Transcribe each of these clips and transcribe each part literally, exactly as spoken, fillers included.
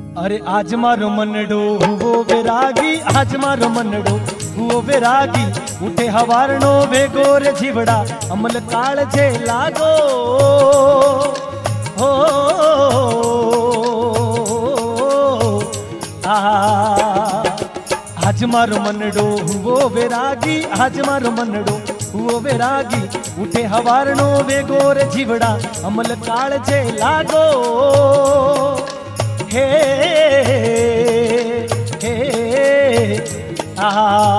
अरे आज मारो मनडो हुओ बेरागी, आज मारो मनडो हुओ बेरागी, उठे हवारणो भेगोर जीवड़ा अमल काल जे लागो हो आ आज मारो मनडो हुओ बेरागी, आज मारो मनडो हुओ बेरागी, उठे हवारणो भेगोर जीवड़ा अमल काल जे लागो हे हे आ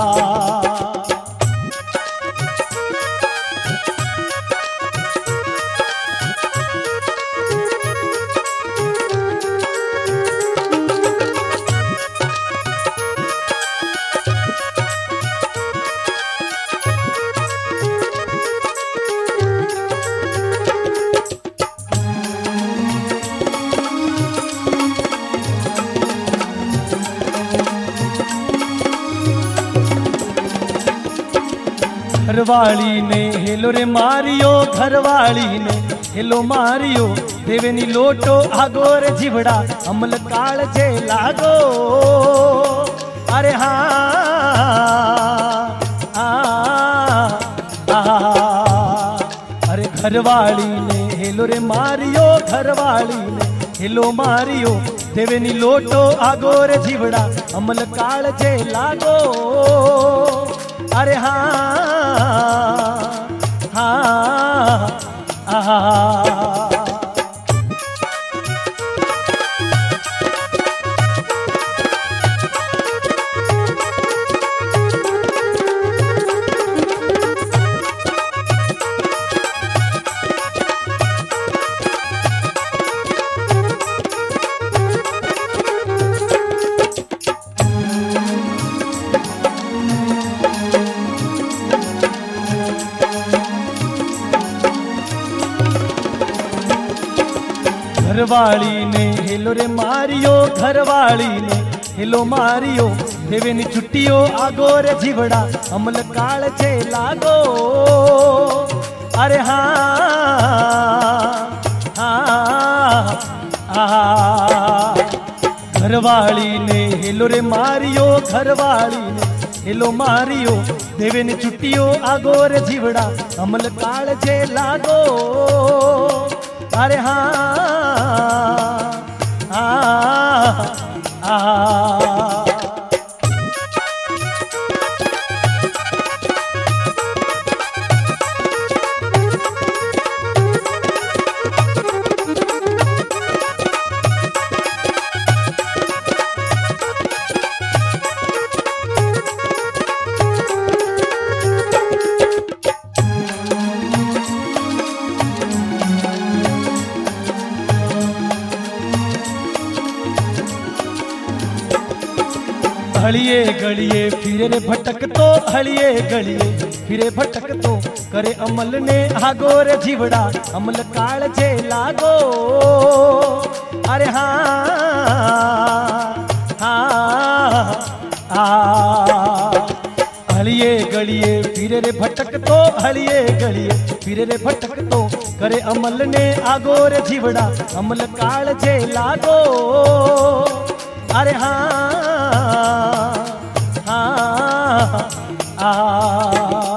घरवाली ने हेलो रे मारियो, घरवाली ने हेलो मारियो, देवेनी लोटो आगोर जीवड़ा अमल काल जे लागो अरे हाँ आ, आ, अरे घरवाली ने हेलो रे मारियो, घरवाली ने हेलो मारियो, देवेनी लोटो आगोर जीवड़ा अमल काल जे लागो अरे हाँ हाँ आ घरवाली ने हेलो रे मारियो, घरवाली ने हेलो मारियो, देवेनी छुट्टियो आगोर जीवड़ा अमल काल जे लागो अरे हाँ हाँ आ घरवाली ने हेलो रे मारियो, घरवाली ने हेलो मारियो, देवेनी छुट्टियो आगोर जीवड़ा अमल काल जे लागो अरे हाँ हाँ हाँ हलिए गलिए फिरे रे भटक तो, हलिए गलिए फिरे भटक तो, करे अमल ने आगोर जीवड़ा अमल काल जे लागो अरे हाँ हाँ आ हलिए गलिए फिरे रे भटक तो, हलिए गलिए फिरे रे भटक तो, करे अमल ने आगोर जीवड़ा अमल काल जे लागो अरे हाँ हाँ आ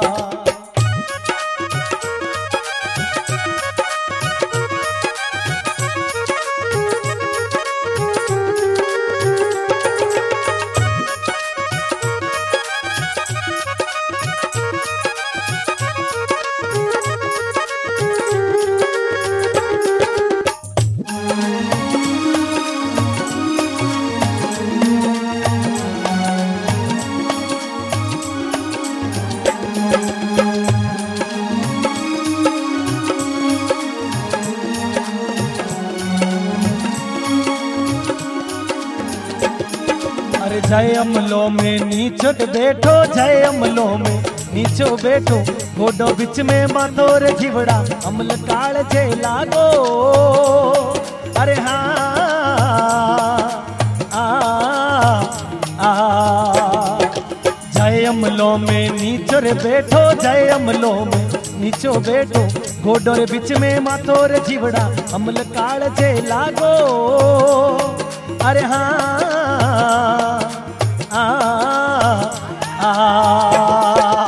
जय अमलो में नीचो बैठो, जय अमलो में नीचो बैठो, गोडो बिच में माथो रे जीवड़ा अमल काल जे लागो अरे हाँ आ, आ, जय अमलो में नीचो रे बैठो, जय अमलो में नीचो बैठो, गोडो रे बिच में माथो रे जीवड़ा अमल काल जे लागो अरे हाँ आ, आ, आ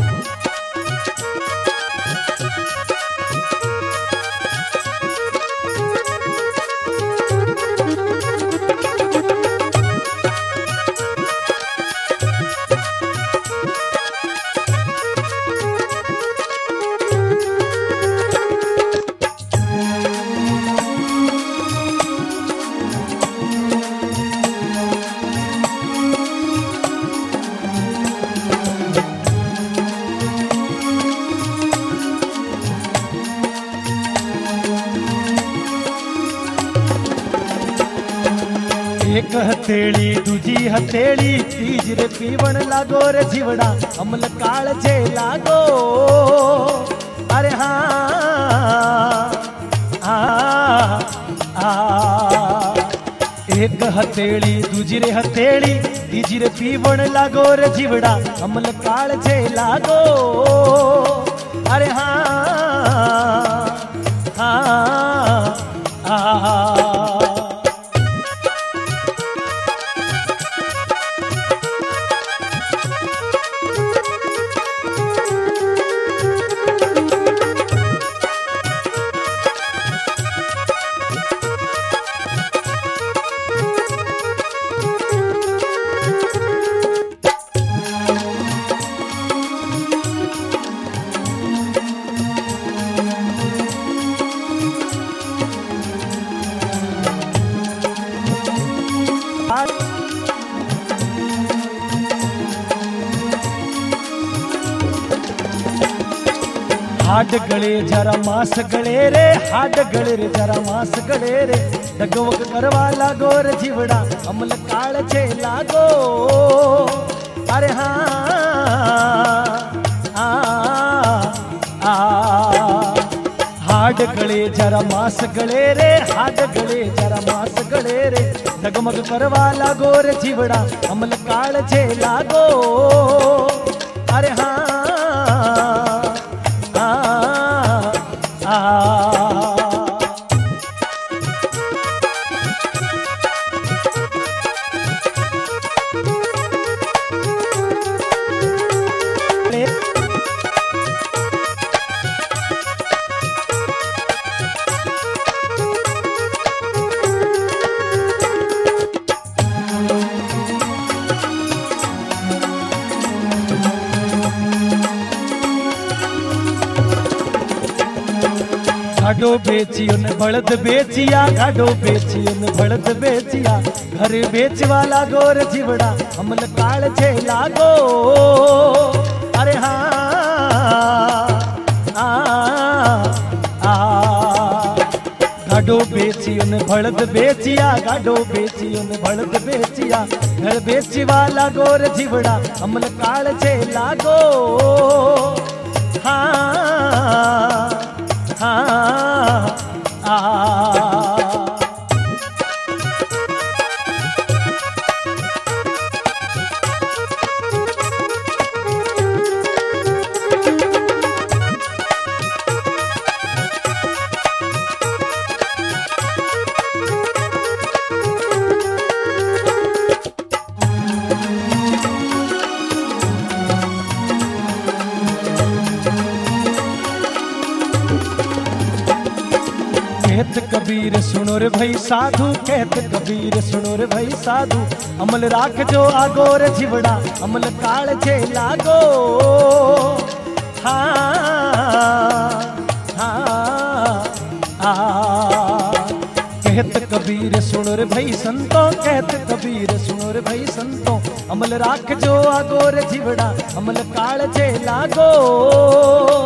एक हथेली दूजी हथेली तीजरे पीवण लागो रे जीवड़ा अमल काळजे लागो अरे हाँ आ, आ, एक हथेली दूजी रे हथेली तीजरे पीवण लागो रे जीवड़ा अमल काळजे लागो अरे हाँ हाँ आ, आ हाड गळे जरा मास गळे रे हाड गळे रे जरा मास गळे रे डगवक करवा लागो रे जीवड़ा अमल काळजे लागो अरे हाँ आ, आ, हाड गळे जरा मास गळे रे हाड गळे जरा मास गळे रे डगमग करवा लागो रे जीवड़ा अमल काळजे लागो अरे हाँ आ, गाडो बेचियो ने बळद बेचिया गाडो बेचियो ने बळद बेचिया घर बेचवा लागो रे जीवड़ा अमल काळजे लागो अरे हाँ आ, आ, गाडो बेचियो ने बळद बेचिया गाडो बेचियो ने बळद बेचिया घर बेचवा लागो रे जीवड़ा अमल काळजे लागो हाँ हाँ आ, कहत कबीर सुनो रे भाई साधु कहत कबीर सुनो रे भाई साधु अमल राख जो आगो रे जीवड़ा अमल काळजे लागो हाँ हाँ आ, कहत कबीर सुनो रे भाई संतो कहत कबीर सुनो रे भाई संतो अमल राख जो आगो रे जीवड़ा अमल काळजे लागो